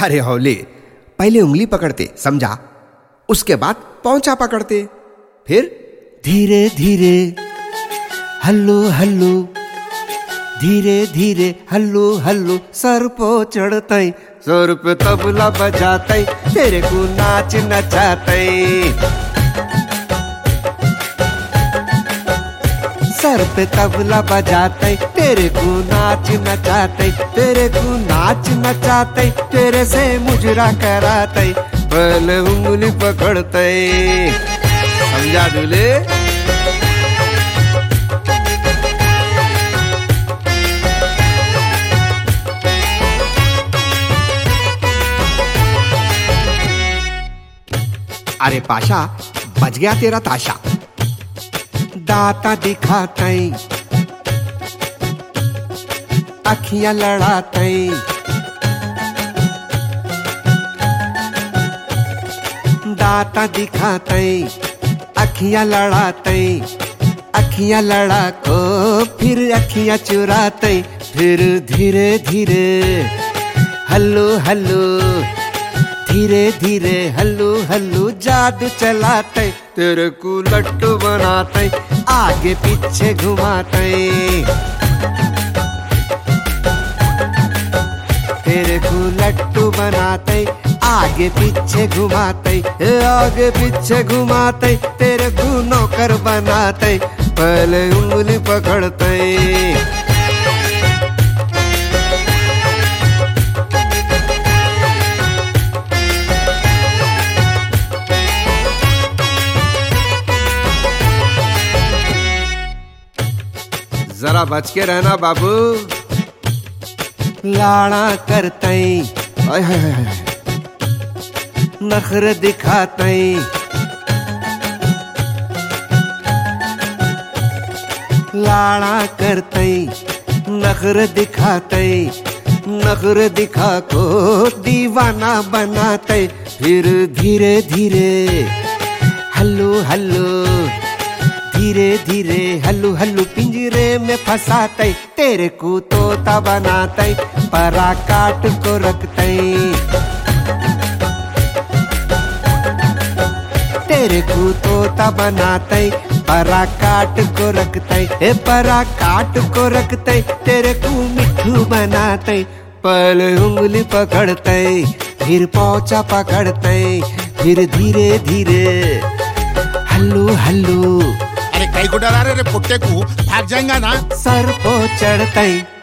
अरे हौले, पहले उंगली पकड़ते, समझा? उसके बाद पौंचा पकड़ते, फिर धीरे धीरे हल्लू हल्लू, धीरे धीरे हल्लू हल्लू, सर पो चढ़तई, सर पे तबला बजातई, तेरे को नाच नचातई। सर पे तबला बजातई, तेरे को नाच नचातई, तेरे को नाच नचातई, तेरे से मुजरा करातई, पहले उंगली पकड़तई। समझा दूल्हे? अरे पाशा, बज गया तेरा ताशा। दाता दिखातई, अखियां लड़ातई, दाता दिखातई, अखियां लड़ातई, अखियां लड़ा को फिर अखियां चुरातई, फिर धीरे धीरे हल्लू हल्लू, धीरे धीरे हल्लू हल्लू, जादू चलाते, तेरे को लट्टू बनाते, आगे पीछे घुमाते, तेरे को लट्टू बनाते, आगे पीछे घुमाते, आगे पीछे घुमाते, तेरे को नौकर बनाते, पहले उंगली पकड़ते। जरा बच के रहना बाबू। लाड़ा करतई, नखरे दिखातई, लाड़ा करतई, नखरे दिखातई, नखरे दिखा को दीवाना बनातई, फिर धीरे धीरे हल्लू हल्लू, धीरे धीरे हल्लू हल्लू, पिंजरे में फंसाते, तेरे को तोता बनाते, परा काट को रखते, तेरे को तोता बनाते, परा काट को रखते, परा काट को रखते, तेरे को मिठू बनाते, पहले उंगली पकड़ते, फिर पौचा पकड़ते, फिर धीरे धीरे हल्लू हल्लू। अरे कई को डरा रे पुट्टे को, भाग जाएगा ना। सर पो चढ़तई,